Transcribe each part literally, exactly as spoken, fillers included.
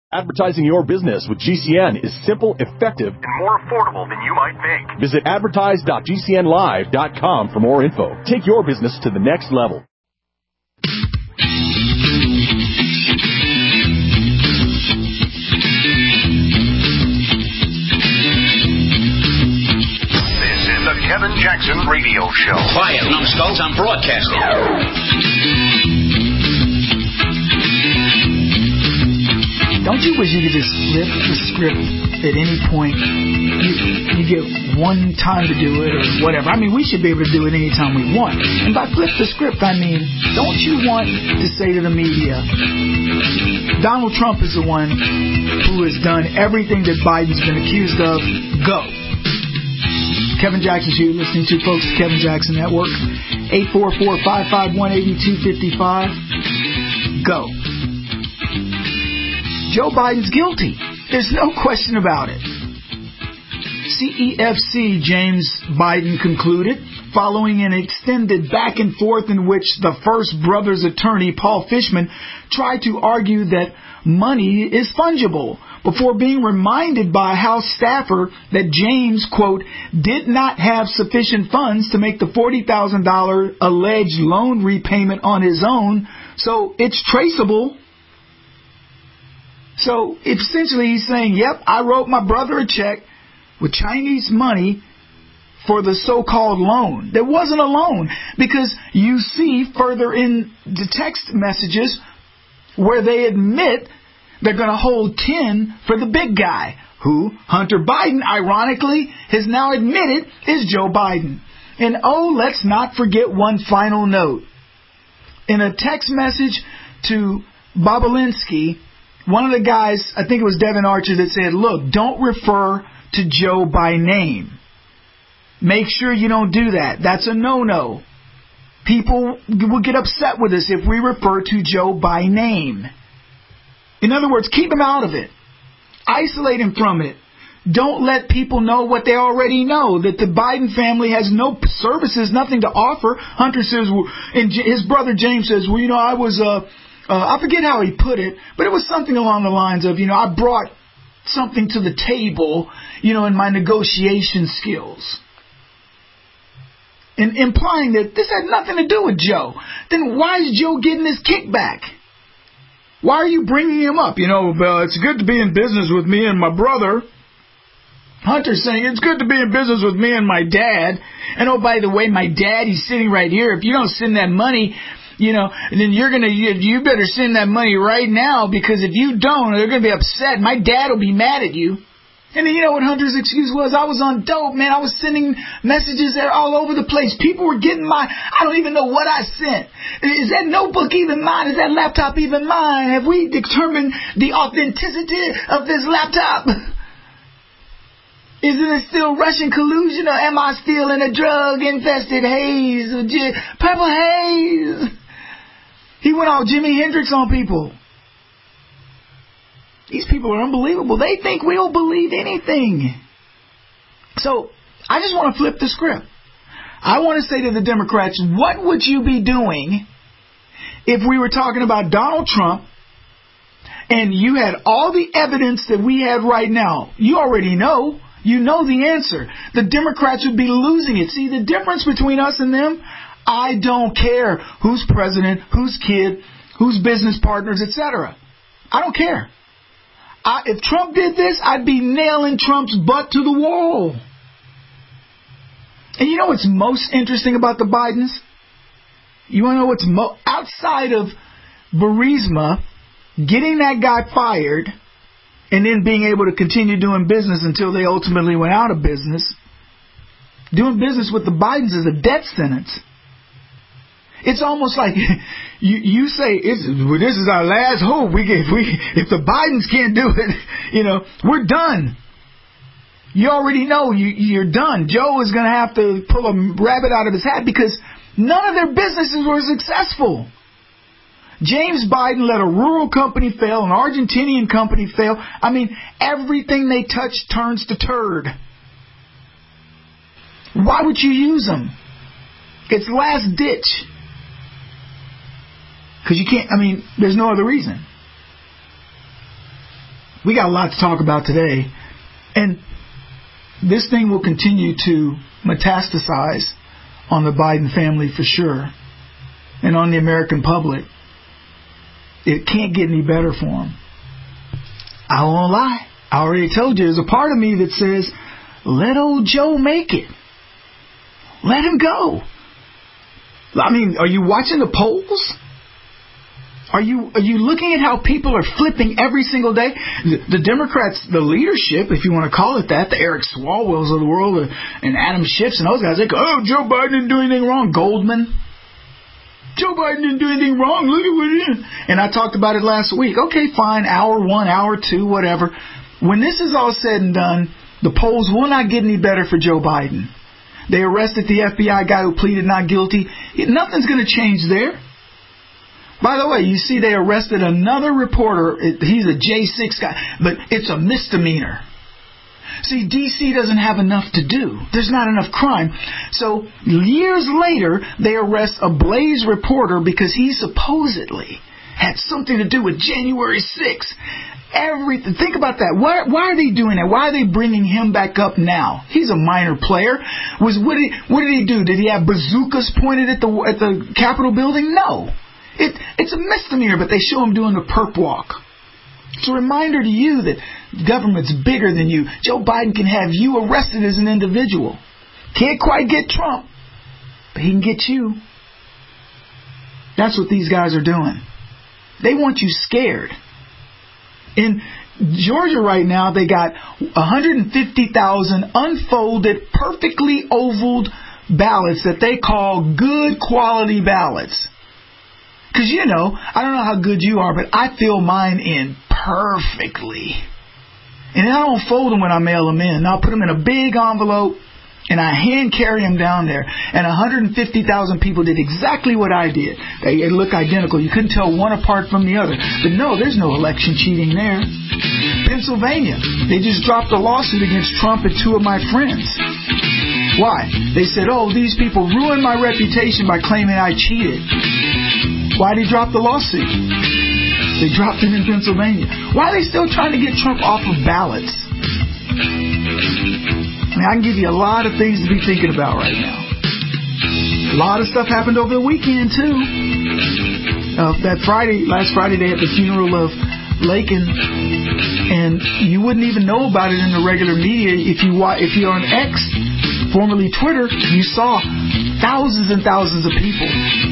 Advertising your business with G C N is simple, effective, and more affordable than you might think. Visit advertise dot g c n live dot com for more info. Take your business to the next level. This is the Kevin Jackson Radio Show. Quiet, numbskulls, I'm broadcasting. Don't you wish you could just flip the script at any point? You, you get one time to do it or whatever. I mean, we should be able to do it anytime we want. And by flip the script, I mean, don't you want to say to the media, Donald Trump is the one who has done everything that Biden's been accused of? Go. Kevin Jackson Show, you're listening to, folks, Kevin Jackson Network. eight four four, five five one, eight two five five. Go. Joe Biden's guilty. There's no question about it. C E F C James Biden concluded, following an extended back and forth in which the First Brothers attorney, Paul Fishman, tried to argue that money is fungible before being reminded by a House staffer that James, quote, did not have sufficient funds to make the forty thousand dollars alleged loan repayment on his own, so it's traceable. So essentially he's saying, yep, I wrote my brother a check with Chinese money for the so-called loan. There wasn't a loan, because you see further in the text messages where they admit they're going to hold ten for the big guy, who Hunter Biden, ironically, has now admitted is Joe Biden. And oh, let's not forget one final note. In a text message to Bobulinski, one of the guys, I think it was Devin Archer, that said, look, don't refer to Joe by name. Make sure you don't do that. That's a no-no. People will get upset with us if we refer to Joe by name. In other words, keep him out of it. Isolate him from it. Don't let people know what they already know, that the Biden family has no services, nothing to offer. Hunter says, and his brother James says, well, you know, I was... Uh, Uh, I forget how he put it, but it was something along the lines of, you know, I brought something to the table, you know, in my negotiation skills. And implying that this had nothing to do with Joe. Then why is Joe getting his kickback? Why are you bringing him up? You know, uh, it's good to be in business with me and my brother. Hunter's saying it's good to be in business with me and my dad. And oh, by the way, my dad, he's sitting right here. If you don't send that money, you know, then you're going to, you, you better send that money right now, because if you don't, they're going to be upset. My dad will be mad at you. And then you know what Hunter's excuse was? I was on dope, man. I was sending messages there all over the place. People were getting my, I don't even know what I sent. Is that notebook even mine? Is that laptop even mine? Have we determined the authenticity of this laptop? Isn't it still Russian collusion, or am I still in a drug-infested haze, or j- purple haze? He went all Jimi Hendrix on people. These people are unbelievable. They think we'll believe anything. So, I just want to flip the script. I want to say to the Democrats, what would you be doing if we were talking about Donald Trump and you had all the evidence that we have right now? You already know. You know the answer. The Democrats would be losing it. See, the difference between us and them, I don't care who's president, who's kid, who's business partners, et cetera. I don't care. I, if Trump did this, I'd be nailing Trump's butt to the wall. And you know what's most interesting about the Bidens? You want to know what's mo- outside of Burisma getting that guy fired and then being able to continue doing business until they ultimately went out of business? Doing business with the Bidens is a death sentence. It's almost like you you say, it's, well, this is our last hope. We if we if the Bidens can't do it, you know, we're done. You already know you you're done. Joe is going to have to pull a rabbit out of his hat, because none of their businesses were successful. James Biden let a rural company fail, an Argentinian company fail. I mean, everything they touch turns to turd. Why would you use them? It's last ditch. Because you can't, I mean, there's no other reason. we got a lot to talk about today. And this thing will continue to metastasize on the Biden family for sure. And on the American public. It can't get any better for them. I won't lie. I already told you, there's a part of me that says, let old Joe make it. Let him go. I mean, are you watching the polls? Are you are you looking at how people are flipping every single day? The, the Democrats, the leadership, if you want to call it that, the Eric Swalwells of the world, uh, and Adam Schiff's and those guys, they go, oh, Joe Biden didn't do anything wrong. Goldman. Joe Biden didn't do anything wrong. Look at what he did. And I talked about it last week. Okay, fine. Hour one, hour two, whatever. When this is all said and done, the polls will not get any better for Joe Biden. They arrested the F B I guy who pleaded not guilty. Nothing's going to change there. By the way, you see they arrested another reporter. He's a J six guy, but it's a misdemeanor. See, D C doesn't have enough to do. There's not enough crime. So years later, they arrest a Blaze reporter because he supposedly had something to do with January sixth. Everything. Think about that. Why, why are they doing that? Why are they bringing him back up now? He's a minor player. Was what did, what did he do? Did he have bazookas pointed at the at the Capitol building? No. It, it's a misdemeanor, but they show him doing the perp walk. It's a reminder to you that government's bigger than you. Joe Biden can have you arrested as an individual. Can't quite get Trump, but he can get you. That's what these guys are doing. They want you scared. In Georgia right now, they got one hundred fifty thousand unfolded, perfectly ovaled ballots that they call good quality ballots. Because, you know, I don't know how good you are, but I fill mine in perfectly. And I don't fold them when I mail them in. I'll put them in a big envelope, and I hand carry them down there. And one hundred fifty thousand people did exactly what I did. They look identical. You couldn't tell one apart from the other. But no, there's no election cheating there. Pennsylvania, they just dropped a lawsuit against Trump and two of my friends. Why? They said, oh, these people ruined my reputation by claiming I cheated. Why did he drop the lawsuit? They dropped it in Pennsylvania. Why are they still trying to get Trump off of ballots? I mean, I can give you a lot of things to be thinking about right now. A lot of stuff happened over the weekend, too. Uh, that Friday, last Friday, they had the funeral of Laken, and you wouldn't even know about it in the regular media. If, you, if you're on X, formerly Twitter, you saw thousands and thousands of people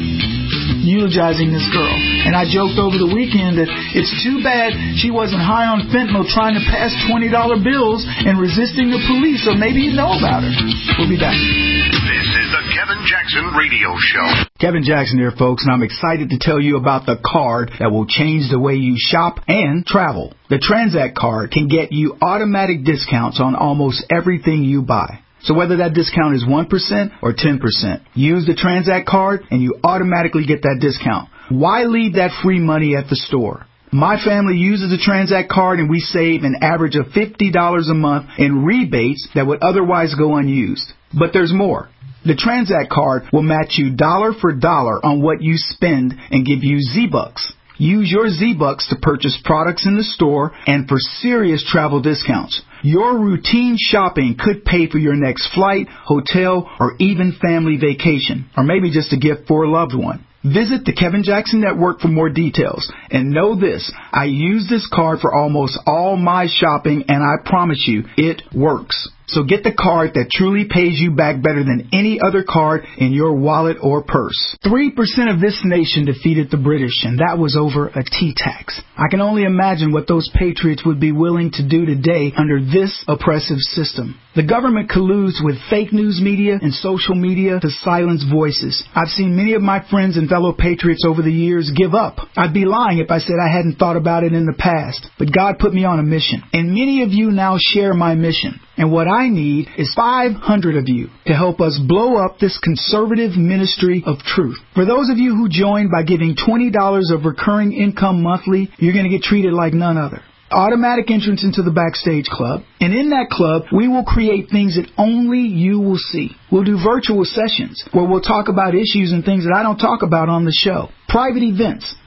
eulogizing this girl. And I joked over the weekend that it's too bad she wasn't high on fentanyl trying to pass twenty dollar bills and resisting the police, or maybe you'd know about her. We'll be back. This is the Kevin Jackson Radio Show. Kevin Jackson here, folks, and I'm excited to tell you about the card that will change the way you shop and travel. The Transact card can get you automatic discounts on almost everything you buy. So whether that discount is one percent or ten percent, use the Transact card and you automatically get that discount. Why leave that free money at the store? My family uses the Transact card and we save an average of fifty dollars a month in rebates that would otherwise go unused. But there's more. The Transact card will match you dollar for dollar on what you spend and give you Z-Bucks. Use your Z-Bucks to purchase products in the store and for serious travel discounts. Your routine shopping could pay for your next flight, hotel, or even family vacation, or maybe just a gift for a loved one. Visit the Kevin Jackson Network for more details. And know this, I use this card for almost all my shopping, and I promise you, it works. So get the card that truly pays you back better than any other card in your wallet or purse. Three percent of this nation defeated the British, and that was over a tea tax. I can only imagine what those patriots would be willing to do today under this oppressive system. The government colludes with fake news media and social media to silence voices. I've seen many of my friends and fellow patriots over the years give up. I'd be lying if I said I hadn't thought about it in the past, but God put me on a mission, and many of you now share my mission. And what I need is five hundred of you to help us blow up this conservative ministry of truth. For those of you who join by giving twenty dollars of recurring income monthly, you're going to get treated like none other. Automatic entrance into the Backstage Club. And in that club, we will create things that only you will see. We'll do virtual sessions where we'll talk about issues and things that I don't talk about on the show. Private events.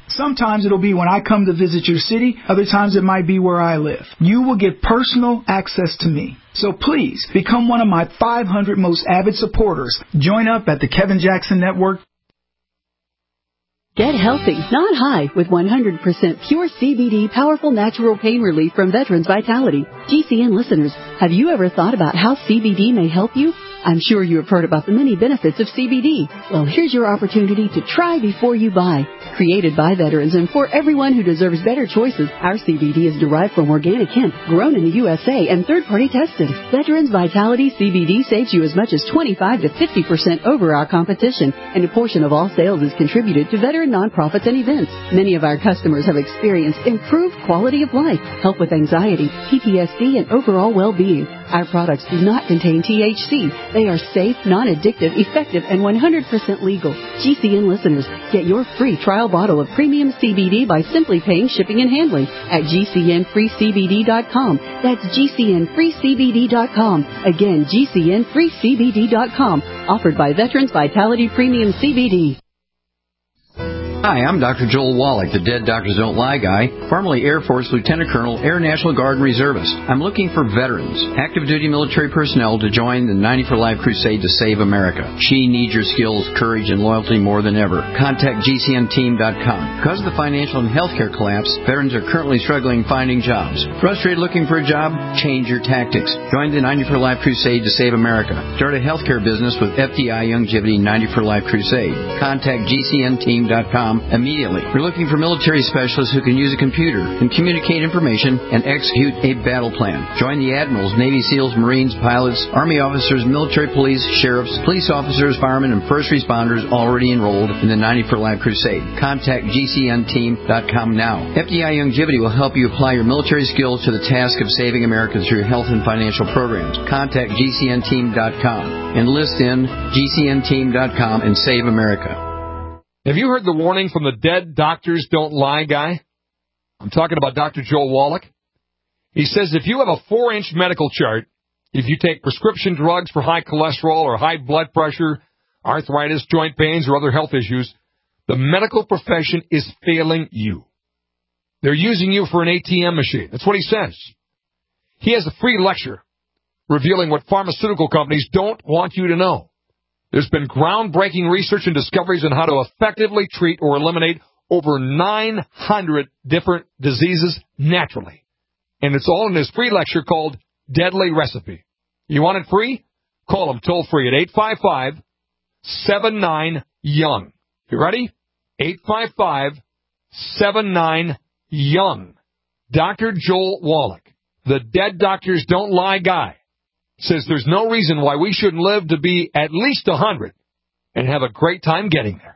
Sometimes it'll be when I come to visit your city. Other times it might be where I live. You will get personal access to me. So please, become one of my five hundred most avid supporters. Join up at the Kevin Jackson Network. Get healthy, not high, with one hundred percent pure C B D powerful natural pain relief from Veterans Vitality. G C N listeners, have you ever thought about how C B D may help you? I'm sure you have heard about the many benefits of C B D. Well, here's your opportunity to try before you buy. Created by veterans and for everyone who deserves better choices, our C B D is derived from organic hemp, grown in the U S A, and third-party tested. Veterans Vitality C B D saves you as much as twenty-five to fifty percent over our competition, and a portion of all sales is contributed to veteran nonprofits and events. Many of our customers have experienced improved quality of life, help with anxiety, P T S D, and overall well-being. Our products do not contain T H C. They are safe, non-addictive, effective, and one hundred percent legal. G C N listeners, get your free trial bottle of premium C B D by simply paying shipping and handling at G C N free C B D dot com. That's G C N free C B D dot com. Again, G C N free C B D dot com. Offered by Veterans Vitality Premium C B D. Hi, I'm Doctor Joel Wallach, the Dead Doctors Don't Lie guy, formerly Air Force Lieutenant Colonel, Air National Guard and Reservist. I'm looking for veterans, active duty military personnel to join the ninety for Life crusade to save America. She needs your skills, courage, and loyalty more than ever. Contact G C N team dot com. Because of the financial and healthcare collapse, veterans are currently struggling finding jobs. Frustrated looking for a job? Change your tactics. Join the ninety for Life crusade to save America. Start a healthcare business with F D I Youngevity ninety for Life crusade. Contact G C N team dot com immediately. We're looking for military specialists who can use a computer and communicate information and execute a battle plan. Join the admirals, Navy SEALs, Marines, pilots, Army officers, military police, sheriffs, police officers, firemen, and first responders already enrolled in the ninety for Life crusade. Contact G C N team dot com now. F D I Youngevity will help you apply your military skills to the task of saving America through health and financial programs. Contact G C N team dot com. Enlist in G C N team dot com and save America. Have you heard the warning from the Dead Doctors Don't Lie guy? I'm talking about Doctor Joel Wallach. He says if you have a four-inch medical chart, if you take prescription drugs for high cholesterol or high blood pressure, arthritis, joint pains, or other health issues, the medical profession is failing you. They're using you for an A T M machine. That's what he says. He has a free lecture revealing what pharmaceutical companies don't want you to know. There's been groundbreaking research and discoveries on how to effectively treat or eliminate over nine hundred different diseases naturally. And it's all in this free lecture called Deadly Recipe. You want it free? Call them toll free at eight five five, seven nine, young. You ready? eight five five, seven nine, young. Doctor Joel Wallach, the Dead Doctors Don't Lie guy, says there's no reason why we shouldn't live to be at least one hundred and have a great time getting there.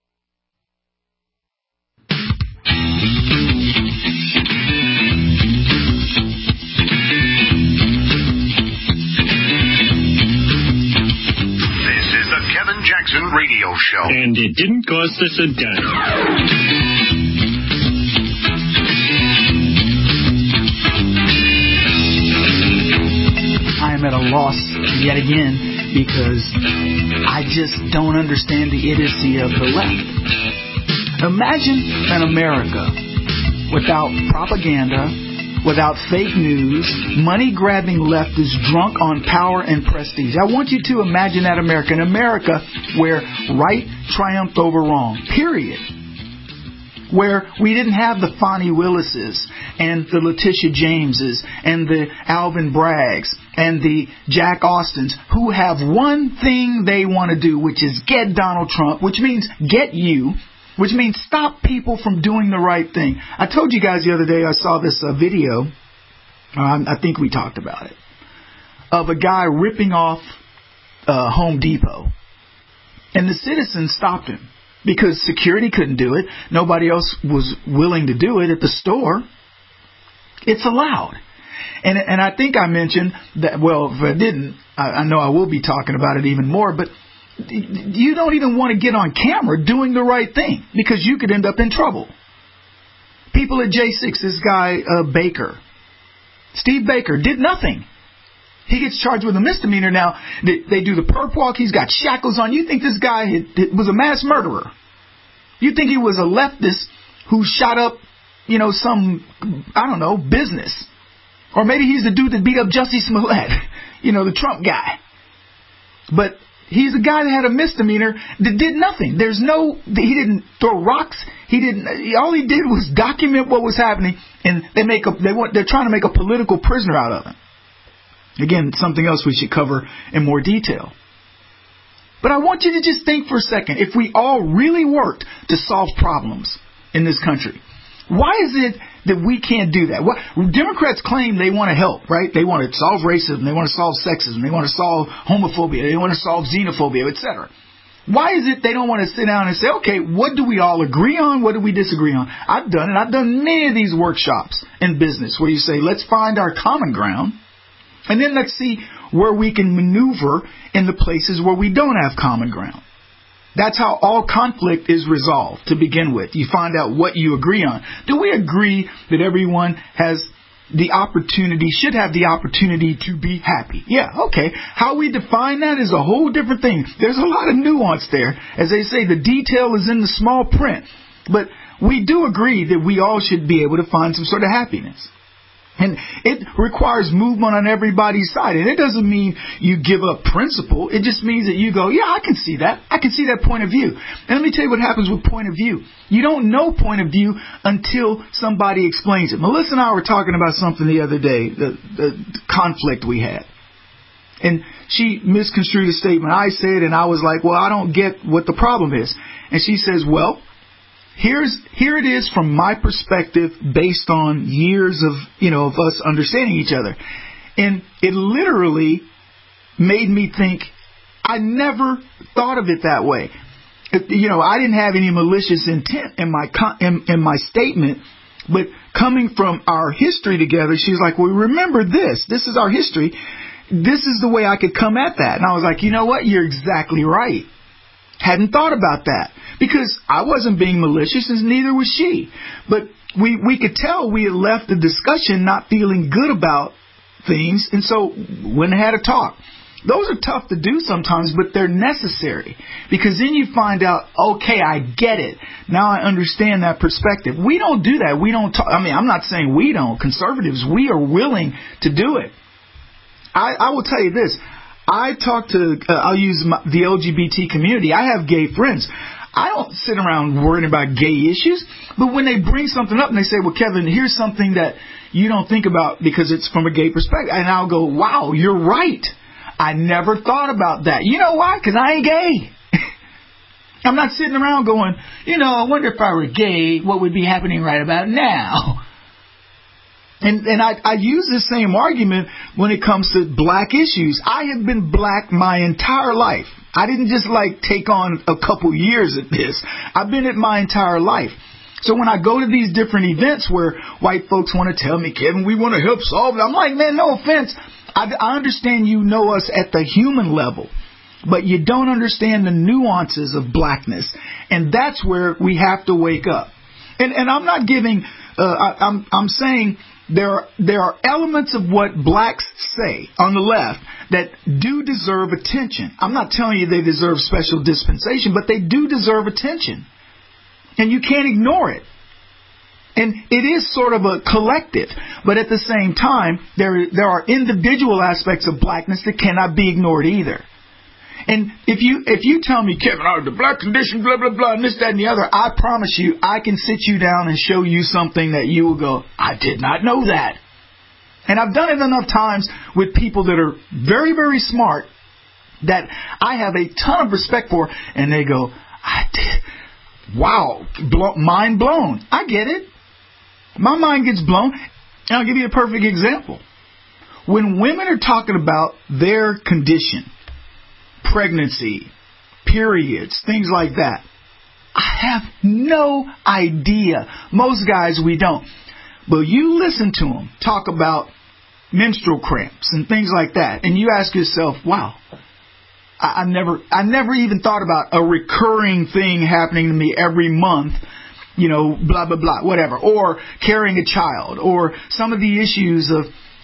This is the Kevin Jackson Radio Show. And it didn't cost us a dime. I am at a loss yet again because I just don't understand the idiocy of the left. Imagine an America without propaganda, without fake news, money-grabbing leftists drunk on power and prestige. I want you to imagine that America, an America where right triumphed over wrong, period. Where we didn't have the Fonnie Willises and the Letitia Jameses and the Alvin Braggs and the Jack Austins who have one thing they want to do, which is get Donald Trump, which means get you, which means stop people from doing the right thing. I told you guys the other day I saw this uh, video, um, I think we talked about it, of a guy ripping off uh, Home Depot. And the citizens stopped him. Because security couldn't do it. Nobody else was willing to do it at the store. It's allowed. And and I think I mentioned that, well, if I didn't, I, I know I will be talking about it even more, but you don't even want to get on camera doing the right thing because you could end up in trouble. People at J six, this guy, uh, Baker, Steve Baker, did nothing. He gets charged with a misdemeanor now. They, they do the perp walk. He's got shackles on. You think this guy had, was a mass murderer. You think he was a leftist who shot up, you know, some, I don't know, business. Or maybe he's the dude that beat up Jussie Smollett, you know, the Trump guy. But he's a guy that had a misdemeanor that did nothing. There's no, he didn't throw rocks. He didn't, all he did was document what was happening, and they make a, they want, they're trying to make a political prisoner out of him. Again, something else we should cover in more detail. But I want you to just think for a second, if we all really worked to solve problems in this country, why is it that we can't do that? What, Democrats claim they want to help, right? They want to solve racism, they want to solve sexism, they want to solve homophobia, they want to solve xenophobia, et cetera. Why is it they don't want to sit down and say, okay, what do we all agree on? What do we disagree on? I've done it. I've done many of these workshops in business where you say, let's find our common ground, and then let's see where we can maneuver in the places where we don't have common ground. That's how all conflict is resolved to begin with. You find out what you agree on. Do we agree that everyone has the opportunity, should have the opportunity to be happy? Yeah, okay. How we define that is a whole different thing. There's a lot of nuance there. As they say, the detail is in the small print. But we do agree that we all should be able to find some sort of happiness. And it requires movement on everybody's side. And it doesn't mean you give up principle. It just means that you go, yeah, I can see that. I can see that point of view. And let me tell you what happens with point of view. You don't know point of view until somebody explains it. Melissa and I were talking about something the other day, the, the conflict we had. And she misconstrued a statement I said, and I was like, well, I don't get what the problem is. And she says, well, Here's here it is from my perspective, based on years of you know of us understanding each other, and it literally made me think. I never thought of it that way. You know, I didn't have any malicious intent in my in, in my statement, but coming from our history together, she's like, "Well, remember this. This is our history. This is the way I could come at that." And I was like, "You know what? You're exactly right." Hadn't thought about that because I wasn't being malicious, and neither was she. But we we could tell we had left the discussion not feeling good about things, and so went and had a talk. Those are tough to do sometimes, but they're necessary because then you find out, okay, I get it. Now I understand that perspective. We don't do that. We don't talk. I mean, I'm not saying we don't. Conservatives, we are willing to do it. I, I will tell you this. I talk to, uh, I'll use my, the L G B T community. I have gay friends. I don't sit around worrying about gay issues, but when they bring something up and they say, well, Kevin, here's something that you don't think about because it's from a gay perspective. And I'll go, wow, you're right. I never thought about that. You know why? Because I ain't gay. I'm not sitting around going, you know, I wonder if I were gay, what would be happening right about now? And and I, I use the same argument when it comes to black issues. I have been black my entire life. I didn't just like take on a couple years at this. I've been it my entire life. So when I go to these different events where white folks want to tell me, Kevin, we want to help solve it, I'm like, man, no offense. I, I understand you know us at the human level, but you don't understand the nuances of blackness. And that's where we have to wake up. And and I'm not giving, uh, I, I'm I'm saying there are, there are elements of what blacks say on the left that do deserve attention. I'm not telling you they deserve special dispensation, but they do deserve attention. And you can't ignore it. And it is sort of a collective, but at the same time, there there are individual aspects of blackness that cannot be ignored either. And if you if you tell me, Kevin, oh, the black condition, blah, blah, blah, and this, that, and the other, I promise you, I can sit you down and show you something that you will go, I did not know that. And I've done it enough times with people that are very, very smart that I have a ton of respect for, and they go, I did, wow, blow, mind blown. I get it. My mind gets blown. And I'll give you a perfect example. When women are talking about their condition, pregnancy, periods, things like that, I have no idea. Most guys, we don't. But you listen to them talk about menstrual cramps and things like that, and you ask yourself, wow, I, I never I never even thought about a recurring thing happening to me every month, you know, blah, blah, blah, whatever, or carrying a child, or some of the issues of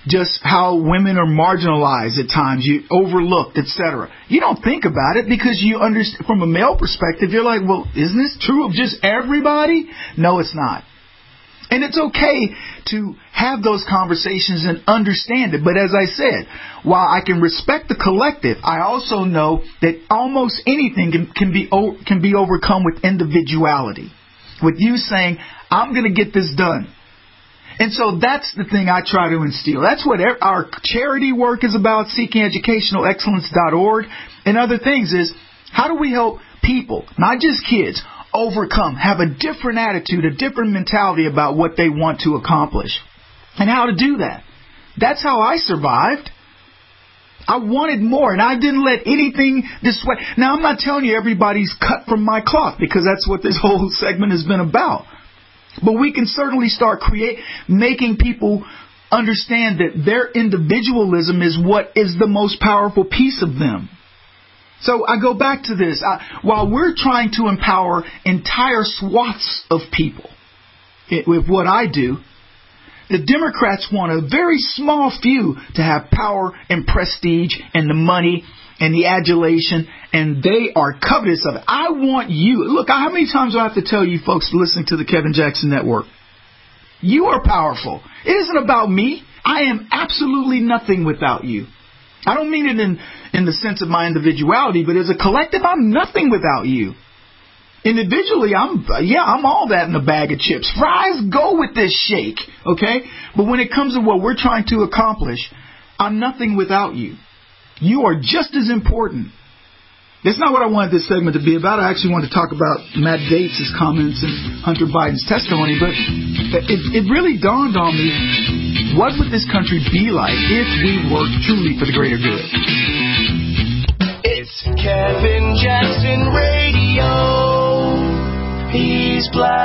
just how women are marginalized at times, you overlooked, et cetera. You don't think about it because you understand from a male perspective. You're like, well, isn't this true of just everybody? No, it's not. And it's okay to have those conversations and understand it. But as I said, while I can respect the collective, I also know that almost anything can, can be can be overcome with individuality. With you saying, I'm going to get this done. And so that's the thing I try to instill. That's what our charity work is about, seeking educational excellence dot org, and other things is, how do we help people, not just kids, overcome, have a different attitude, a different mentality about what they want to accomplish, and how to do that. That's how I survived. I wanted more, and I didn't let anything dissuade. Now, I'm not telling you everybody's cut from my cloth, because that's what this whole segment has been about. But we can certainly start create, making people understand that their individualism is what is the most powerful piece of them. So I go back to this. I, while we're trying to empower entire swaths of people it, with what I do, the Democrats want a very small few to have power and prestige and the money and the adulation, and they are covetous of it. I want you. Look, how many times do I have to tell you folks listening to the Kevin Jackson Network? You are powerful. It isn't about me. I am absolutely nothing without you. I don't mean it in, in the sense of my individuality, but as a collective, I'm nothing without you. Individually, I'm, yeah, I'm all that in a bag of chips. Fries, go with this shake, okay? But when it comes to what we're trying to accomplish, I'm nothing without you. You are just as important. That's not what I wanted this segment to be about. I actually wanted to talk about Matt Gaetz' comments and Hunter Biden's testimony, but it, it really dawned on me, what would this country be like if we worked truly for the greater good? It's Kevin Jackson Radio. He's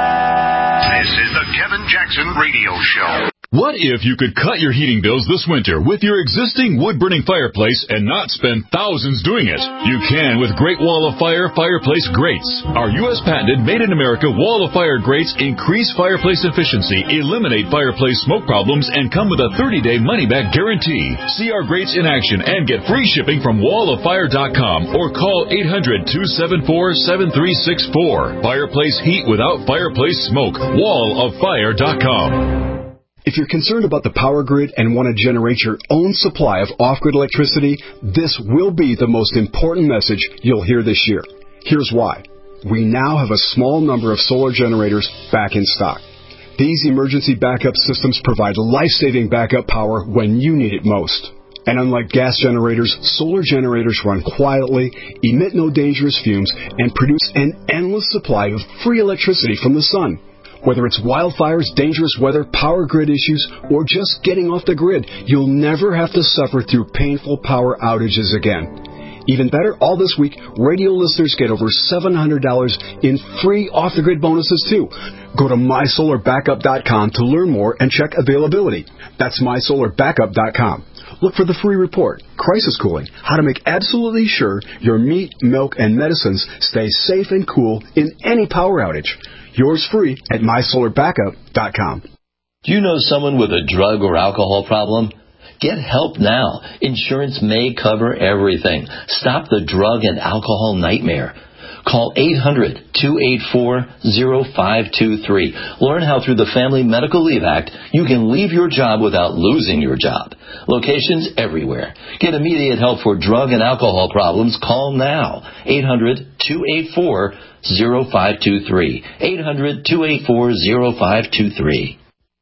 black. This is the Kevin Jackson Radio Show. What if you could cut your heating bills this winter with your existing wood-burning fireplace and not spend thousands doing it? You can with Great Wall of Fire Fireplace Grates. Our U S patented made-in-America Wall of Fire grates increase fireplace efficiency, eliminate fireplace smoke problems, and come with a thirty-day money-back guarantee. See our grates in action and get free shipping from wall of fire dot com or call eight hundred, two seven four, seven three six four. Fireplace heat without fireplace smoke. wall of fire dot com. If you're concerned about the power grid and want to generate your own supply of off-grid electricity, this will be the most important message you'll hear this year. Here's why. We now have a small number of solar generators back in stock. These emergency backup systems provide life-saving backup power when you need it most. And unlike gas generators, solar generators run quietly, emit no dangerous fumes, and produce an endless supply of free electricity from the sun. Whether it's wildfires, dangerous weather, power grid issues, or just getting off the grid, you'll never have to suffer through painful power outages again. Even better, all this week, radio listeners get over seven hundred dollars in free off-the-grid bonuses, too. Go to my solar backup dot com to learn more and check availability. That's my solar backup dot com. Look for the free report, Crisis Cooling, how to make absolutely sure your meat, milk, and medicines stay safe and cool in any power outage. Yours free at my solar backup dot com. Do you know someone with a drug or alcohol problem? Get help now. Insurance may cover everything. Stop the drug and alcohol nightmare. Call eight hundred, two eight four, zero five two three. Learn how through the Family Medical Leave Act you can leave your job without losing your job. Locations everywhere. Get immediate help for drug and alcohol problems. Call now. eight hundred, two eight four, zero five two three. eight hundred, two eight four, zero five two three.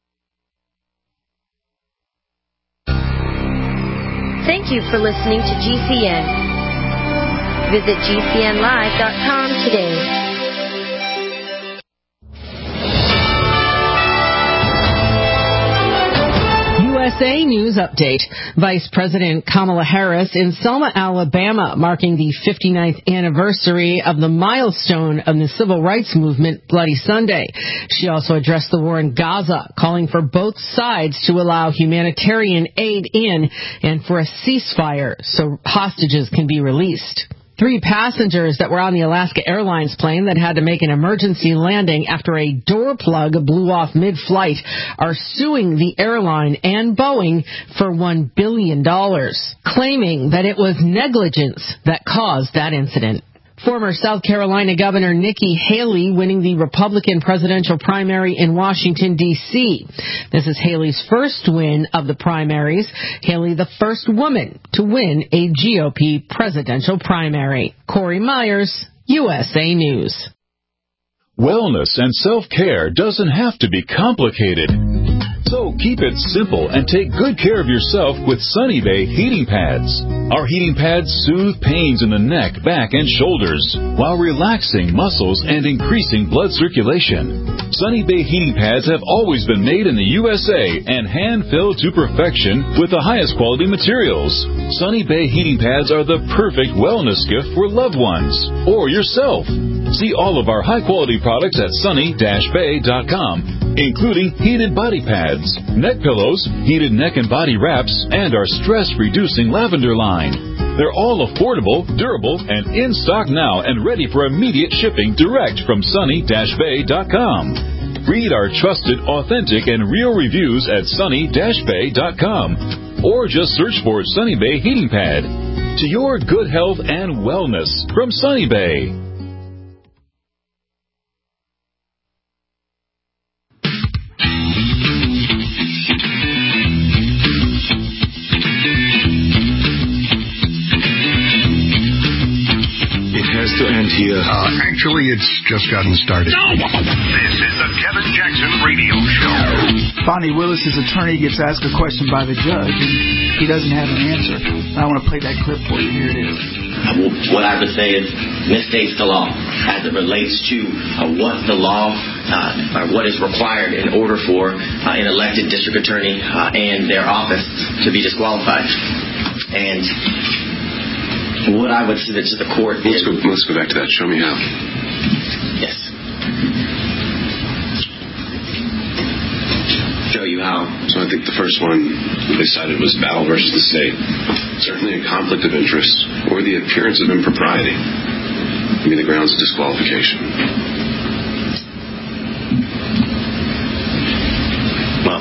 Thank you for listening to G C N. Visit G C N live dot com today. U S A News Update. Vice President Kamala Harris in Selma, Alabama, marking the fifty-ninth anniversary of the milestone of the civil rights movement, Bloody Sunday. She also addressed the war in Gaza, calling for both sides to allow humanitarian aid in and for a ceasefire so hostages can be released. Three passengers that were on the Alaska Airlines plane that had to make an emergency landing after a door plug blew off mid-flight are suing the airline and Boeing for one billion dollars, claiming that it was negligence that caused that incident. Former South Carolina Governor Nikki Haley winning the Republican presidential primary in Washington, D C This is Haley's first win of the primaries. Haley, the first woman to win a G O P presidential primary. Corey Myers, U S A News. Wellness and self-care doesn't have to be complicated. So keep it simple and take good care of yourself with Sunny Bay heating pads. Our heating pads soothe pains in the neck, back, and shoulders while relaxing muscles and increasing blood circulation. Sunny Bay heating pads have always been made in the U S A and hand-filled to perfection with the highest quality materials. Sunny Bay heating pads are the perfect wellness gift for loved ones or yourself. See all of our high-quality products at sunny dash bay dot com, including heated body pads, neck pillows, heated neck and body wraps, and our stress-reducing lavender line. They're all affordable, durable, and in stock now and ready for immediate shipping direct from sunny dash bay dot com. Read our trusted, authentic, and real reviews at sunny dash bay dot com or just search for Sunny Bay Heating Pad. To your good health and wellness from Sunny Bay. To end here. Uh, actually, it's just gotten started. No! This is the Kevin Jackson Radio Show. Fonnie Willis's attorney gets asked a question by the judge, and he doesn't have an answer. I want to play that clip for you. Here it is. What I would say is misstates the law as it relates to uh, what the law uh, or what is required in order for uh, an elected district attorney uh, and their office to be disqualified. And what I would submit to the court let's is... Go, let's go back to that. Show me how. Yes. Show you how. So I think the first one they cited was Battle versus the State. Certainly a conflict of interest or the appearance of impropriety would be the grounds of disqualification. Well...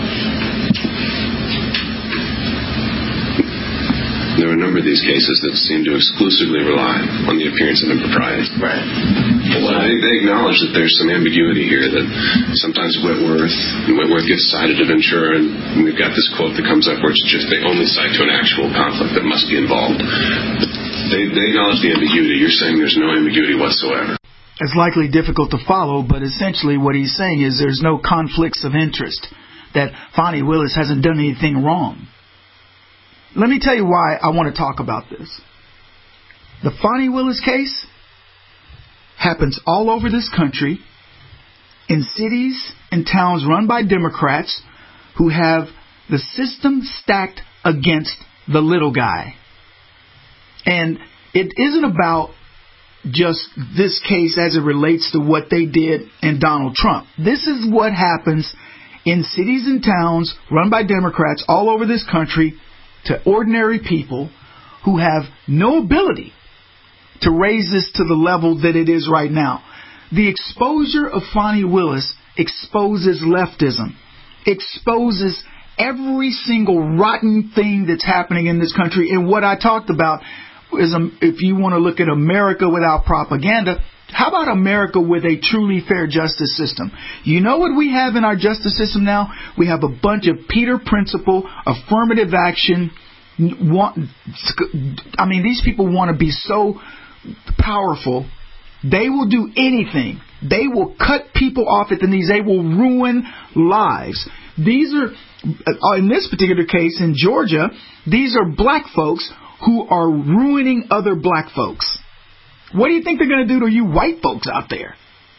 There are a number of these cases that seem to exclusively rely on the appearance of impropriety. Right. Well, they, they acknowledge that there's some ambiguity here, that sometimes Whitworth, Whitworth gets cited to Ventura, and we've got this quote that comes up where it's just they only cite to an actual conflict that must be involved. They, they acknowledge the ambiguity. You're saying there's no ambiguity whatsoever. It's likely difficult to follow, but essentially what he's saying is there's no conflicts of interest, that Fonnie Willis hasn't done anything wrong. Let me tell you why I want to talk about this. The Fonnie Willis case happens all over this country in cities and towns run by Democrats who have the system stacked against the little guy. And it isn't about just this case as it relates to what they did in Donald Trump. This is what happens in cities and towns run by Democrats all over this country to ordinary people who have no ability to raise this to the level that it is right now. The exposure of Fonnie Willis exposes leftism, exposes every single rotten thing that's happening in this country. And what I talked about is, um, if you want to look at America without propaganda, how about America with a truly fair justice system? You know what we have in our justice system now? We have a bunch of Peter Principle, affirmative action. Want, I mean, these people want to be so powerful. They will do anything. They will cut people off at the knees. They will ruin lives. These are, in this particular case in Georgia, these are black folks who are ruining other black folks. What do you think they're going to do to you white folks out there?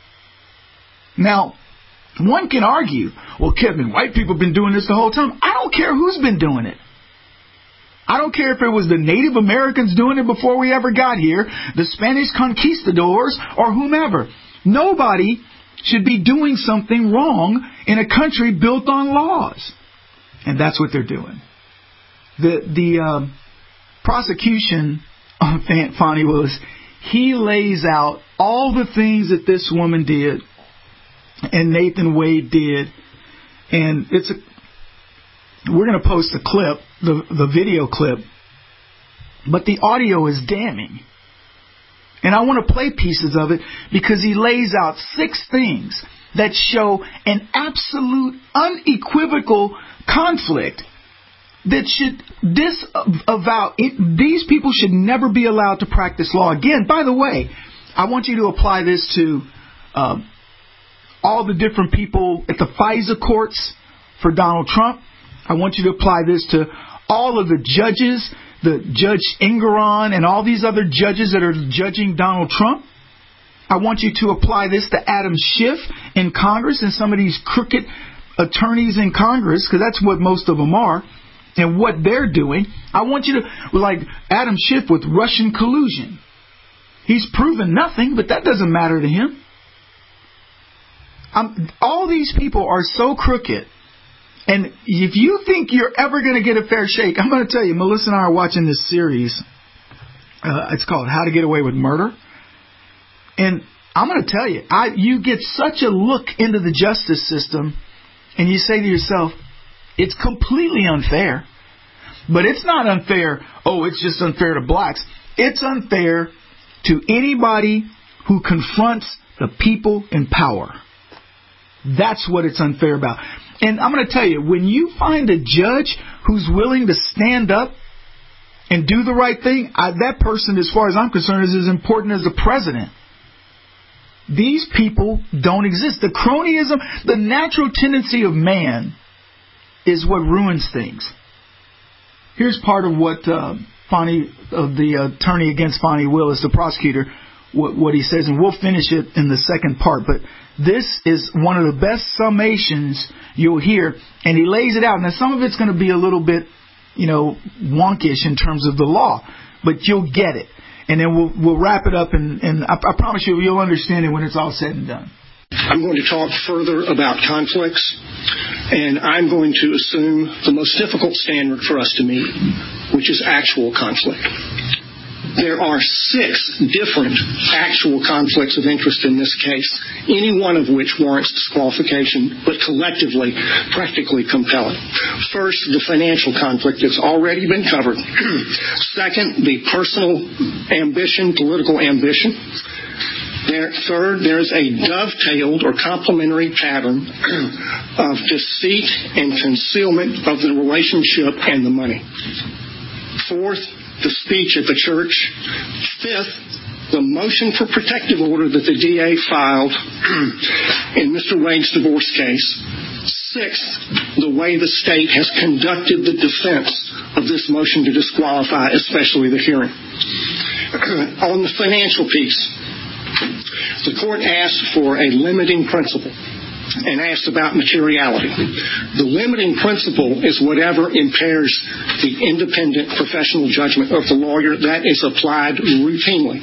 Now, one can argue, well, Kevin, white people have been doing this the whole time. I don't care who's been doing it. I don't care if it was the Native Americans doing it before we ever got here, the Spanish conquistadors, or whomever. Nobody should be doing something wrong in a country built on laws. And that's what they're doing. The, the uh, prosecution Fani Willis, he lays out all the things that this woman did and Nathan Wade did. And it's a, we're going to post a clip, the, the video clip, but the audio is damning. And I want to play pieces of it because he lays out six things that show an absolute, unequivocal conflict that should disavow it. These people should never be allowed to practice law again. By the way, I want you to apply this to uh, all the different people at the FISA courts for Donald Trump. I want you to apply this to all of the judges, the Judge Engoron and all these other judges that are judging Donald Trump. I want you to apply this to Adam Schiff in Congress and some of these crooked attorneys in Congress, because that's what most of them are, and what they're doing. I want you to, like Adam Schiff with Russian collusion. He's proven nothing, but that doesn't matter to him. Um, all these people are so crooked. And if you think you're ever going to get a fair shake, I'm going to tell you, Melissa and I are watching this series. Uh, it's called How to Get Away with Murder. And I'm going to tell you, I, you get such a look into the justice system, and you say to yourself, it's completely unfair. But it's not unfair, oh, it's just unfair to blacks. It's unfair to anybody who confronts the people in power. That's what it's unfair about. And I'm going to tell you, when you find a judge who's willing to stand up and do the right thing, I, that person, as far as I'm concerned, is as important as the president. These people don't exist. The cronyism, the natural tendency of man is what ruins things. Here's part of what uh, Fani, uh, the attorney against Fani Willis, the prosecutor, what, what he says, and we'll finish it in the second part. But this is one of the best summations you'll hear, and he lays it out. Now, some of it's going to be a little bit, you know, wonkish in terms of the law, but you'll get it. And then we'll we'll wrap it up, and, and I, I promise you, you'll understand it when it's all said and done. I'm going to talk further about conflicts, and I'm going to assume the most difficult standard for us to meet, which is actual conflict. There are six different actual conflicts of interest in this case, any one of which warrants disqualification, but collectively practically compelling. First, the financial conflict that's already been covered. Second, the personal ambition, political ambition. There, third, there's a dovetailed or complementary pattern of deceit and concealment of the relationship and the money. Fourth, the speech at the church. Fifth, the motion for protective order that the D A filed in Mister Wade's divorce case. Sixth, the way the state has conducted the defense of this motion to disqualify, especially the hearing. On the financial piece, the court asked for a limiting principle and asked about materiality. The limiting principle is whatever impairs the independent professional judgment of the lawyer. That is applied routinely.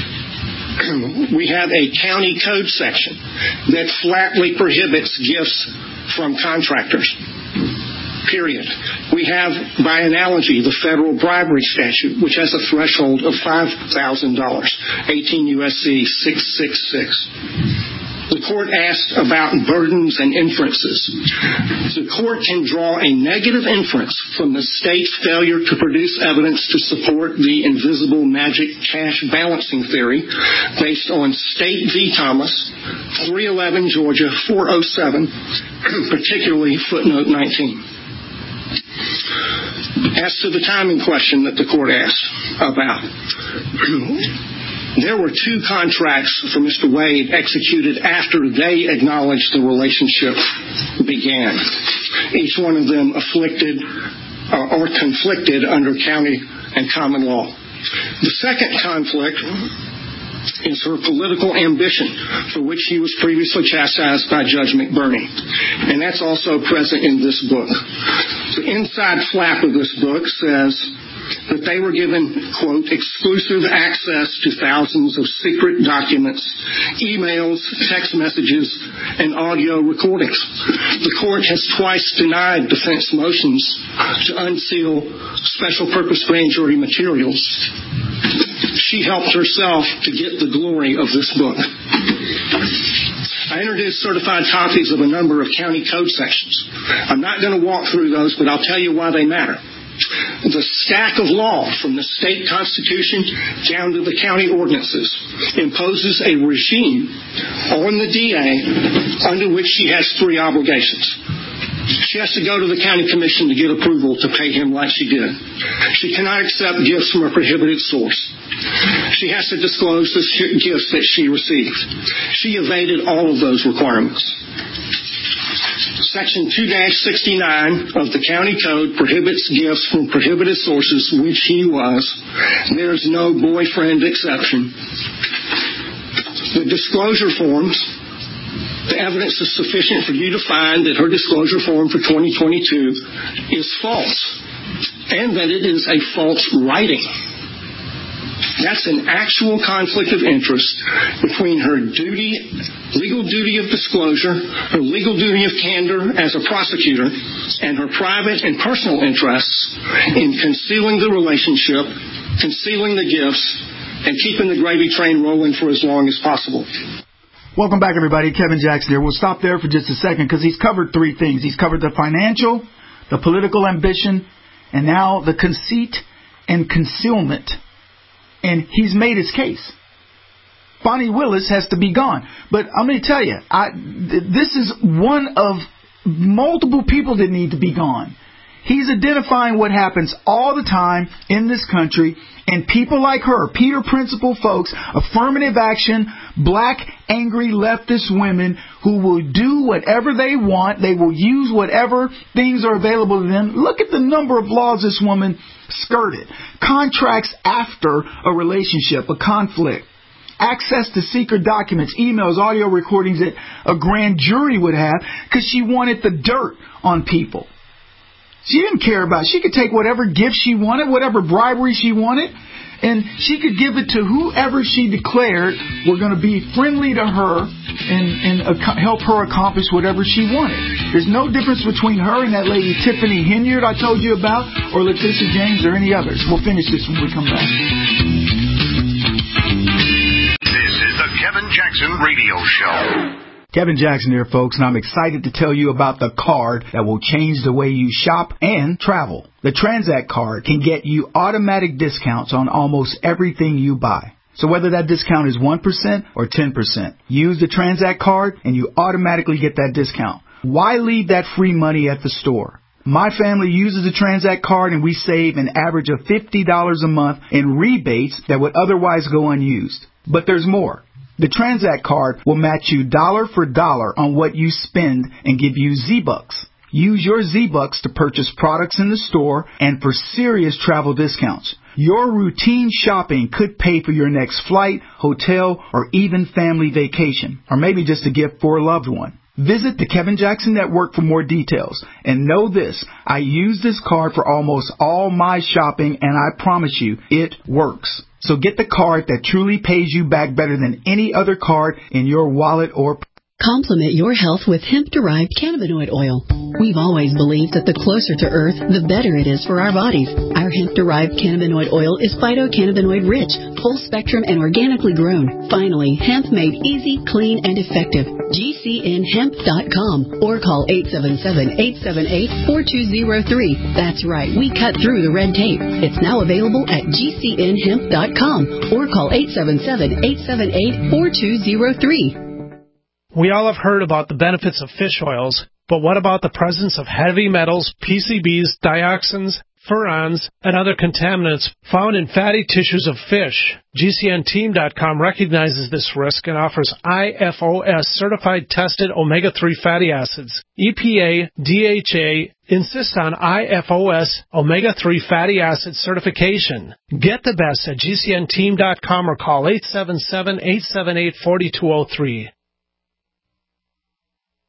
We have a county code section that flatly prohibits gifts from contractors. Period. We have, by analogy, the federal bribery statute, which has a threshold of five thousand dollars, eighteen U S C six sixty-six. The court asked about burdens and inferences. The court can draw a negative inference from the state's failure to produce evidence to support the invisible magic cash balancing theory based on State v. Thomas, three eleven Georgia four oh seven, particularly footnote nineteen. As to the timing question that the court asked about, there were two contracts for Mister Wade executed after they acknowledged the relationship began. Each one of them afflicted uh, or conflicted under county and common law. The second conflict is her political ambition, for which he was previously chastised by Judge McBurney. And that's also present in this book. The inside flap of this book says that they were given, quote, exclusive access to thousands of secret documents, emails, text messages, and audio recordings. The court has twice denied defense motions to unseal special purpose grand jury materials. she helped herself to get the glory of this book. I introduced certified copies of a number of county code sections. I'm not going to walk through those, but I'll tell you why they matter. The stack of law from the state constitution down to the county ordinances imposes a regime on the D A under which she has three obligations. She has to go to the county commission to get approval to pay him like she did. She cannot accept gifts from a prohibited source. She has to disclose the gifts that she received. She evaded all of those requirements. Section two sixty-nine of the County Code prohibits gifts from prohibited sources, which he was. There's no boyfriend exception. The disclosure forms, the evidence is sufficient for you to find that her disclosure form for twenty twenty-two is false, and that it is a false writing. That's an actual conflict of interest between her duty, legal duty of disclosure, her legal duty of candor as a prosecutor, and her private and personal interests in concealing the relationship, concealing the gifts, and keeping the gravy train rolling for as long as possible. Welcome back, everybody. Kevin Jackson here. We'll stop there for just a second because he's covered three things. He's covered the financial, the political ambition, and now the conceit and concealment. And he's made his case. Bonnie Willis has to be gone. But I'm going to tell you, I, this is one of multiple people that need to be gone. He's identifying what happens all the time in this country, and people like her, Peter Principle folks, affirmative action, black, angry leftist women who will do whatever they want. They will use whatever things are available to them. Look at the number of laws this woman skirted. Contracts after a relationship, a conflict. Access to secret documents, emails, audio recordings that a grand jury would have because she wanted the dirt on people. She didn't care about it. She could take whatever gift she wanted, whatever bribery she wanted, and she could give it to whoever she declared were going to be friendly to her and, and ac- help her accomplish whatever she wanted. There's no difference between her and that lady Tiffany Henyard I told you about, or Letitia James, or any others. We'll finish this when we come back. This is the Kevin Jackson Radio Show. Kevin Jackson here, folks, and I'm excited to tell you about the card that will change the way you shop and travel. The Transact card can get you automatic discounts on almost everything you buy. So whether that discount is one percent or ten percent, use the Transact card and you automatically get that discount. Why leave that free money at the store? My family uses the Transact card and we save an average of fifty dollars a month in rebates that would otherwise go unused. But there's more. The Transact card will match you dollar for dollar on what you spend and give you Z-Bucks. Use your Z-Bucks to purchase products in the store and for serious travel discounts. Your routine shopping could pay for your next flight, hotel, or even family vacation, or maybe just a gift for a loved one. Visit the Kevin Jackson Network for more details. And know this, I use this card for almost all my shopping, and I promise you, it works. So get the card that truly pays you back better than any other card in your wallet or... Complement your health with hemp-derived cannabinoid oil. We've always believed that the closer to Earth, the better it is for our bodies. Our hemp-derived cannabinoid oil is phytocannabinoid-rich, full-spectrum, and organically grown. Finally, hemp made easy, clean, and effective. G C N hemp dot com or call eight seven seven, eight seven eight, four two zero three. That's right, we cut through the red tape. It's now available at G C N hemp dot com or call eight seven seven, eight seven eight, four two zero three. We all have heard about the benefits of fish oils, but what about the presence of heavy metals, P C Bs, dioxins, furans, and other contaminants found in fatty tissues of fish? G C N team dot com recognizes this risk and offers I F O S certified tested omega three fatty acids. E P A, D H A insist on I F O S omega three fatty acid certification. Get the best at G C N team dot com or call eight seven seven, eight seven eight, four two zero three.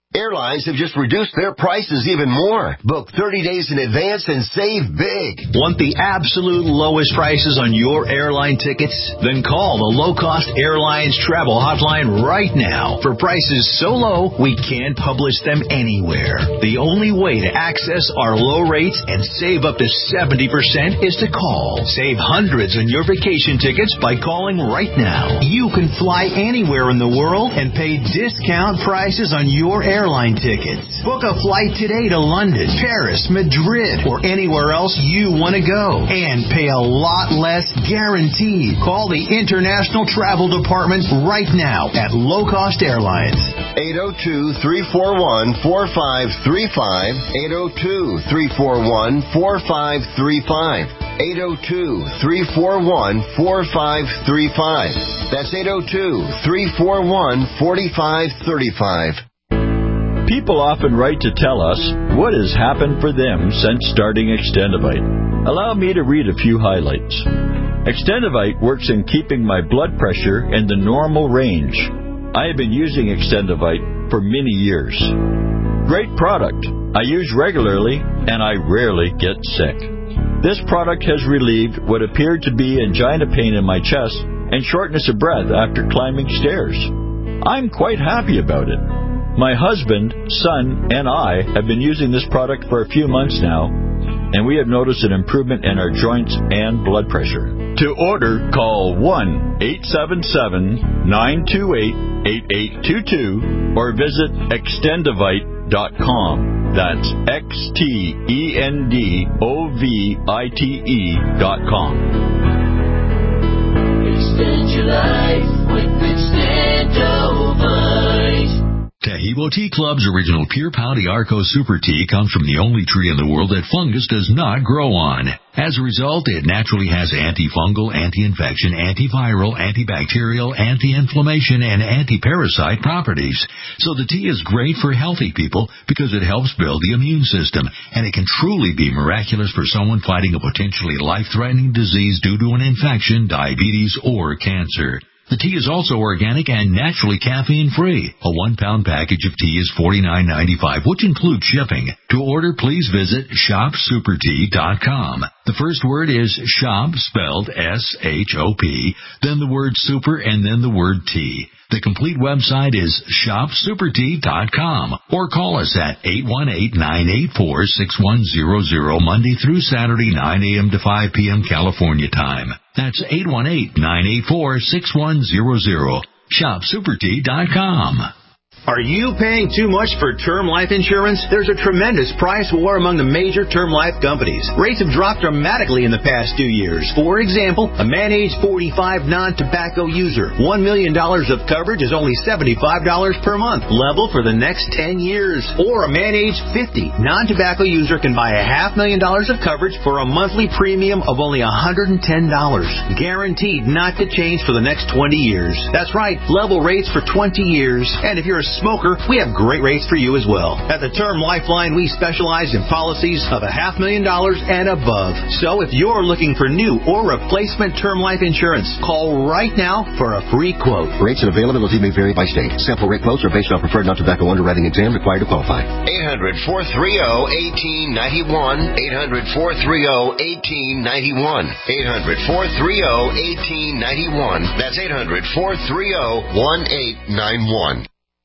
Airlines have just reduced their prices even more. Book thirty days in advance and save big. Want the absolute lowest prices on your airline tickets? Then call the Low Cost Airlines Travel Hotline right now for prices so low we can't publish them anywhere. The only way to access our low rates and save up to seventy percent is to call. Save hundreds on your vacation tickets by calling right now. You can fly anywhere in the world and pay discount prices on your airline Airline tickets. Book a flight today to London, Paris, Madrid, or anywhere else you want to go. And pay a lot less guaranteed. Call the International Travel Department right now at Low Cost Airlines. eight oh two, three four one, four five three five. eight oh two, three four one, four five three five. eight oh two, three four one, four five three five. That's eight oh two, three four one, four five three five. People often write to tell us what has happened for them since starting Extendivite. Allow me to read a few highlights. Extendivite works in keeping my blood pressure in the normal range. I have been using Extendivite for many years. Great product. I use regularly and I rarely get sick. This product has relieved what appeared to be angina pain in my chest and shortness of breath after climbing stairs. I'm quite happy about it. My husband, son, and I have been using this product for a few months now, and we have noticed an improvement in our joints and blood pressure. To order, call one eight seven seven, nine two eight, eight eight two two or visit extendivite dot com. That's X T E N D O V I T E dot com. Extend your life with Extendivite. Taheebo Tea Club's original Pure Pouty Arco Super Tea comes from the only tree in the world that fungus does not grow on. As a result, it naturally has antifungal, anti-infection, antiviral, antibacterial, anti-inflammation, and anti-parasite properties. So the tea is great for healthy people because it helps build the immune system, and it can truly be miraculous for someone fighting a potentially life-threatening disease due to an infection, diabetes, or cancer. The tea is also organic and naturally caffeine-free. A one-pound package of tea is forty-nine ninety-five, which includes shipping. To order, please visit shop super tea dot com. The first word is shop, spelled S H O P, then the word super, and then the word tea. The complete website is shop super tea dot com, or call us at eight one eight, nine eight four, six one zero zero Monday through Saturday, nine a.m. to five p.m. California time. That's eight one eight, nine eight four, six one zero zero. shop super tea dot com. Are you paying too much for term life insurance? There's a tremendous price war among the major term life companies. Rates have dropped dramatically in the past two years. For example, a man age forty-five non-tobacco user, one million dollars of coverage is only seventy-five dollars per month, level for the next ten years. Or a man age fifty non-tobacco user can buy a half million dollars of coverage for a monthly premium of only one hundred ten dollars. Guaranteed not to change for the next twenty years. That's right, level rates for twenty years. And if you're a smoker, we have great rates for you as well. At the Term Lifeline, we specialize in policies of a half million dollars and above. So if you're looking for new or replacement term life insurance, call right now for a free quote. Rates and availability may vary by state. Sample rate quotes are based on preferred non-tobacco underwriting exam required to qualify. eight hundred, four three zero, one eight nine one. eight hundred, four three zero, one eight nine one. eight hundred, four three zero, one eight nine one. That's eight hundred, four three zero, one eight nine one.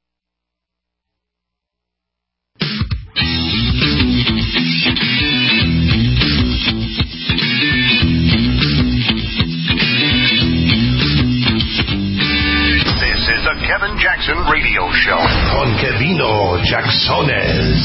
Kevin Jackson Radio Show. Con Kevino Jacksones.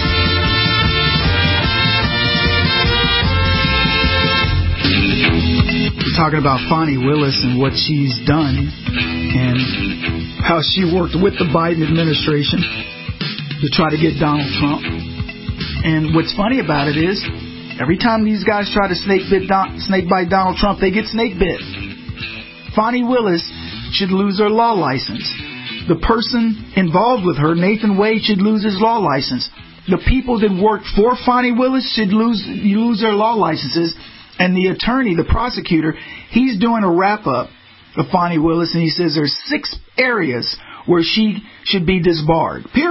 We're talking about Fani Willis and what she's done and how she worked with the Biden administration to try to get Donald Trump. And what's funny about it is, every time these guys try to snake bit Don, snake bite Donald Trump, they get snake bit. Fani Willis should lose her law license. The person involved with her, Nathan Wade, should lose his law license. The people that worked for Fani Willis should lose lose their law licenses. And the attorney, the prosecutor, he's doing a wrap-up of Fani Willis, and he says there's six areas where she should be disbarred, period.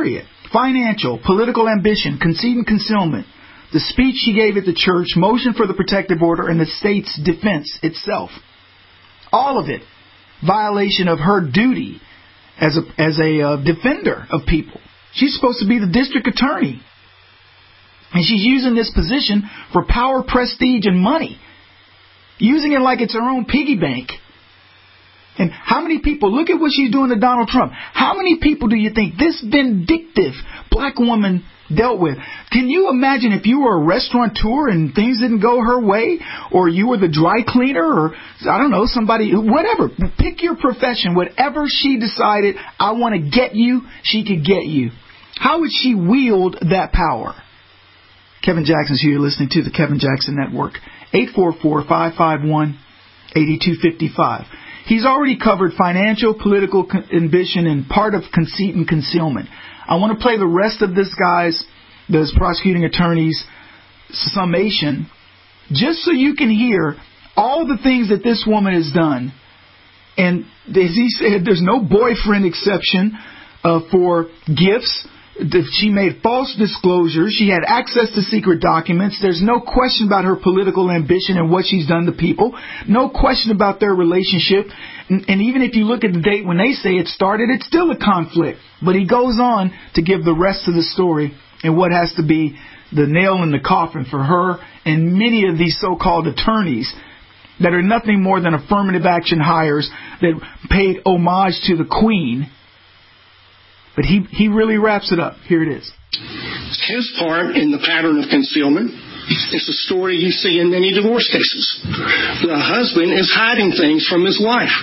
financial, political ambition, conceit and concealment, the speech she gave at the church, motion for the protective order, and the state's defense itself. All of it. Violation of her duty as a, as a uh, defender of people. She's supposed to be the district attorney. And she's using this position for power, prestige, and money. Using it like it's her own piggy bank. And how many people, look at what she's doing to Donald Trump. How many people do you think this vindictive black woman dealt with? Can you imagine if you were a restaurateur and things didn't go her way? Or you were the dry cleaner? Or, I don't know, somebody, whatever. Pick your profession. Whatever she decided, I want to get you, she could get you. How would she wield that power? Kevin Jackson's here. You're listening to the Kevin Jackson Network. eight four four, five five one, eight two five five. He's already covered financial, political ambition, and part of conceit and concealment. I want to play the rest of this guy's, this prosecuting attorney's summation, just so you can hear all the things that this woman has done. And as he said, there's no boyfriend exception uh, for gifts. She made false disclosures. She had access to secret documents. There's no question about her political ambition and what she's done to people. No question about their relationship. And, and even if you look at the date when they say it started, it's still a conflict. But he goes on to give the rest of the story and what has to be the nail in the coffin for her and many of these so-called attorneys that are nothing more than affirmative action hires that paid homage to the Queen. But he, he really wraps it up. Here it is. His part in the pattern of concealment is the story you see in many divorce cases. The husband is hiding things from his wife.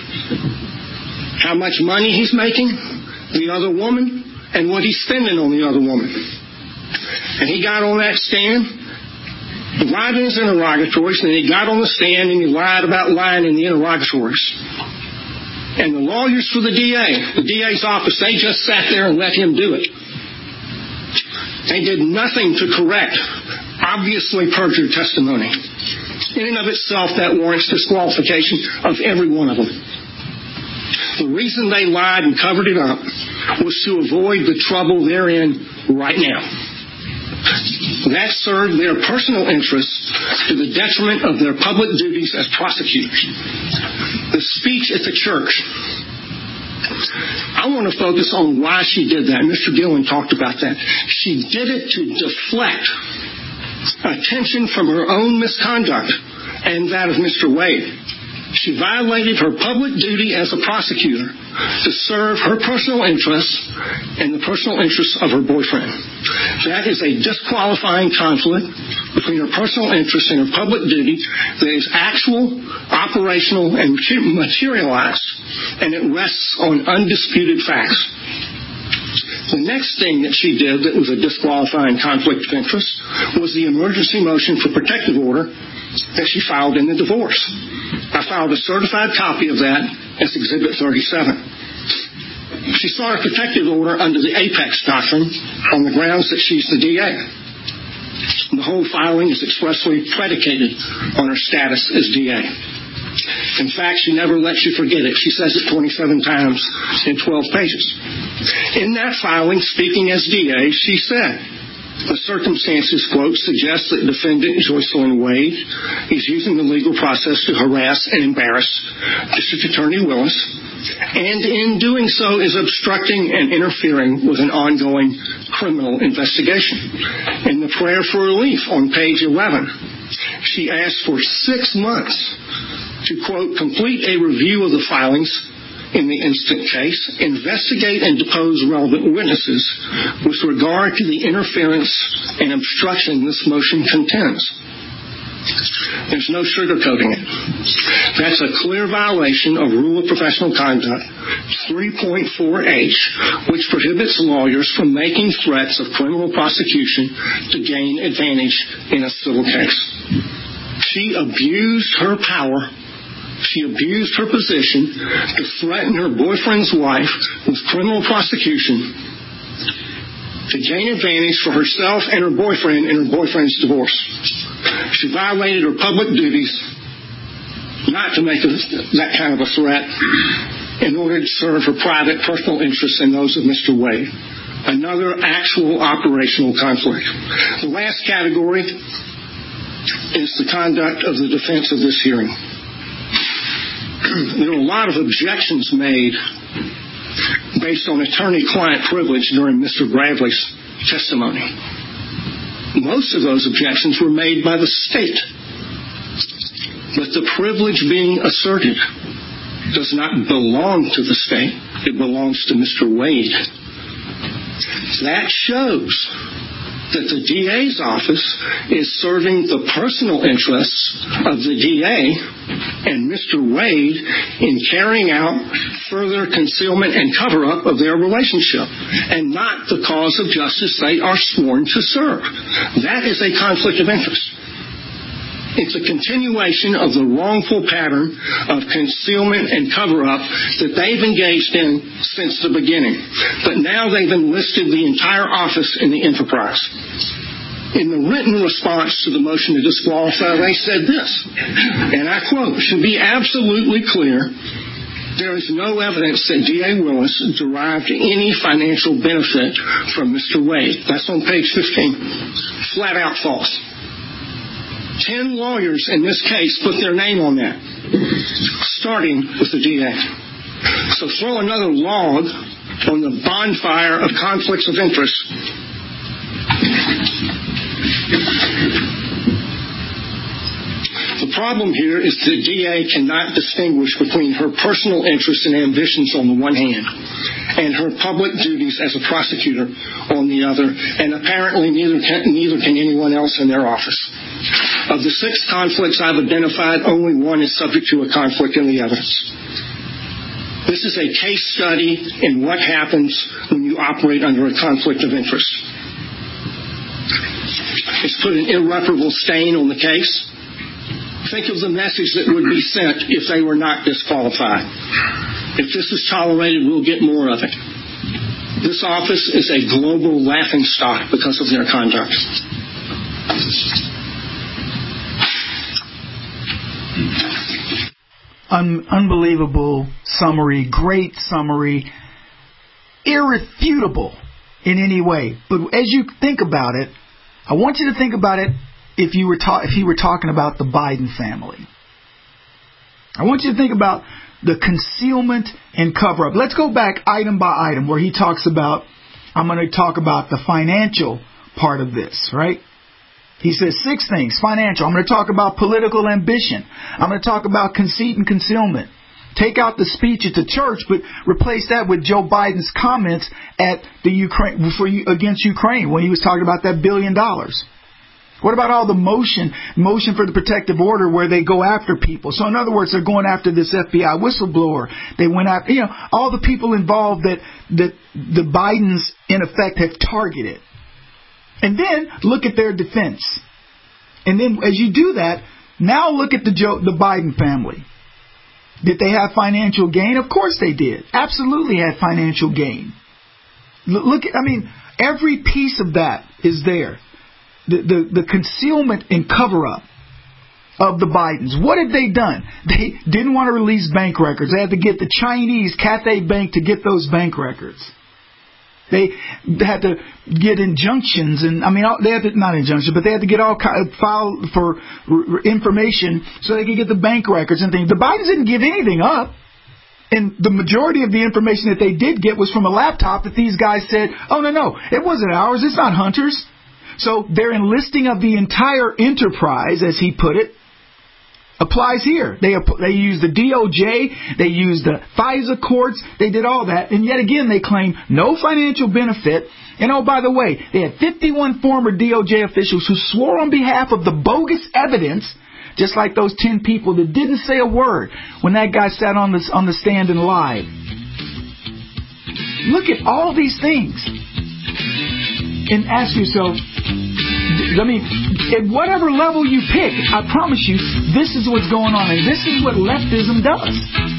How much money he's making, the other woman, and what he's spending on the other woman. And he got on that stand, he lied in his interrogatories, and he got on the stand and he lied about lying in the interrogatories. And the lawyers for the D A, the D A's office, they just sat there and let him do it. They did nothing to correct obviously perjured testimony. In and of itself, that warrants disqualification of every one of them. The reason they lied and covered it up was to avoid the trouble they're in right now. That served their personal interests to the detriment of their public duties as prosecutors. The speech at the church. I want to focus on why she did that. Mister Gillen talked about that. She did it to deflect attention from her own misconduct and that of Mister Wade. She violated her public duty as a prosecutor to serve her personal interests and the personal interests of her boyfriend. That is a disqualifying conflict between her personal interests and her public duty that is actual, operational, and materialized, and it rests on undisputed facts. The next thing that she did that was a disqualifying conflict of interest was the emergency motion for protective order that she filed in the divorce. I filed a certified copy of that as Exhibit thirty-seven. She sought a protective order under the Apex Doctrine on the grounds that she's the D A. The whole filing is expressly predicated on her status as D A. In fact, she never lets you forget it. She says it twenty-seven times in twelve pages. In that filing, speaking as D A, she said, the circumstances, quote, suggest that defendant Joycelyn Wade is using the legal process to harass and embarrass District Attorney Willis, and in doing so is obstructing and interfering with an ongoing criminal investigation. In the prayer for relief on page eleven, she asked for six months to, quote, complete a review of the filings in the instant case, investigate and depose relevant witnesses with regard to the interference and obstruction this motion contends. There's no sugarcoating it. That's a clear violation of Rule of Professional Conduct three point four H, which prohibits lawyers from making threats of criminal prosecution to gain advantage in a civil case. She abused her power. She abused her position to threaten her boyfriend's wife with criminal prosecution to gain advantage for herself and her boyfriend in her boyfriend's divorce. She violated her public duties not to make a, that kind of a threat in order to serve her private personal interests and those of Mister Wade. Another actual operational conflict. The last category is the conduct of the defense of this hearing. There were a lot of objections made based on attorney-client privilege during Mister Bradley's testimony. Most of those objections were made by the state. But the privilege being asserted does not belong to the state. It belongs to Mister Wade. That shows that the D A's office is serving the personal interests of the D A and Mister Wade in carrying out further concealment and cover-up of their relationship, and not the cause of justice they are sworn to serve. That is a conflict of interest. It's a continuation of the wrongful pattern of concealment and cover-up that they've engaged in since the beginning. But now they've enlisted the entire office in the enterprise. In the written response to the motion to disqualify, they said this, and I quote, "Should be absolutely clear, there is no evidence that D A Willis derived any financial benefit from Mister Wade." That's on page fifteen. Flat out false. Ten lawyers in this case put their name on that, starting with the D A. So throw another log on the bonfire of conflicts of interest. The problem here is the D A cannot distinguish between her personal interests and ambitions on the one hand and her public duties as a prosecutor on the other, and apparently neither can, neither can anyone else in their office. Of the six conflicts I've identified, only one is subject to a conflict in the evidence. This is a case study in what happens when you operate under a conflict of interest. It's put an irreparable stain on the case. Think of the message that would be sent if they were not disqualified. If this is tolerated, we'll get more of it. This office is a global laughingstock because of their conduct. Un- unbelievable summary, great summary, irrefutable in any way. But as you think about it, I want you to think about it if you were ta- if you were talking about the Biden family. I want you to think about the concealment and cover-up. Let's go back item by item where he talks about, I'm going to talk about the financial part of this, right? He says six things. Financial. I'm going to talk about political ambition. I'm going to talk about conceit and concealment. Take out the speech at the church, but replace that with Joe Biden's comments at the Ukraine for against Ukraine when he was talking about that billion dollars. What about all the motion, motion for the protective order where they go after people? So in other words, they're going after this F B I whistleblower. They went after, you know, all the people involved that, that the Bidens in effect have targeted. And then look at their defense. And then as you do that, now look at the Joe, the Biden family. Did they have financial gain? Of course they did. Absolutely had financial gain. Look, I mean, every piece of that is there. The, the, the concealment and cover-up of the Bidens. What had they done? They didn't want to release bank records. They had to get the Chinese Cathay Bank to get those bank records. They had to get injunctions, and I mean, they had to, not injunctions, but they had to get all file for information so they could get the bank records and things. The Bidens didn't give anything up. And the majority of the information that they did get was from a laptop that these guys said, oh, no, no, it wasn't ours. It's not Hunter's. So their enlisting of the entire enterprise, as he put it, applies here. They they used the D O J, they used the FISA courts, they did all that, and yet again they claim no financial benefit. And oh, by the way, they had fifty-one former D O J officials who swore on behalf of the bogus evidence, just like those ten people that didn't say a word when that guy sat on the, on the stand and lied. Look at all these things and ask yourself, I mean, at whatever level you pick, I promise you, this is what's going on, and this is what leftism does.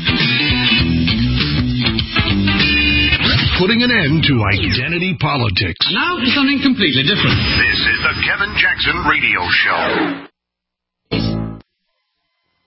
Putting an end to identity politics. Now for something completely different. This is the Kevin Jackson Radio Show.